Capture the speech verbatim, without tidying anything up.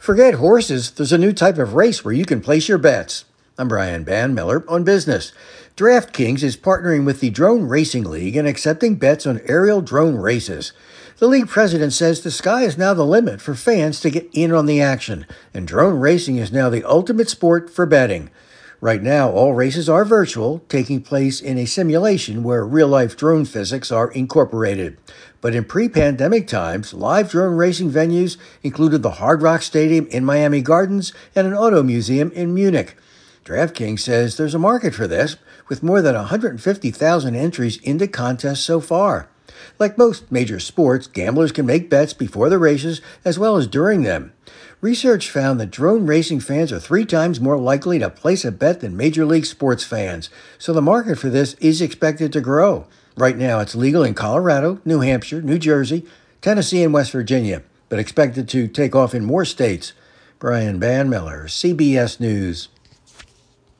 Forget horses, there's a new type of race where you can place your bets. I'm Brian Ban Miller on business. DraftKings is partnering with the Drone Racing League and accepting bets on aerial drone races. The league president says the sky is now the limit for fans to get in on the action, and drone racing is now the ultimate sport for betting. Right now, all races are virtual, taking place in a simulation where real-life drone physics are incorporated. But in pre-pandemic times, live drone racing venues included the Hard Rock Stadium in Miami Gardens and an auto museum in Munich. DraftKings says there's a market for this, with more than one hundred fifty thousand entries into contests so far. Like most major sports, gamblers can make bets before the races as well as during them. Research found that drone racing fans are three times more likely to place a bet than Major League sports fans, so the market for this is expected to grow. Right now, it's legal in Colorado, New Hampshire, New Jersey, Tennessee, and West Virginia, but expected to take off in more states. Brian Ban Miller, C B S News.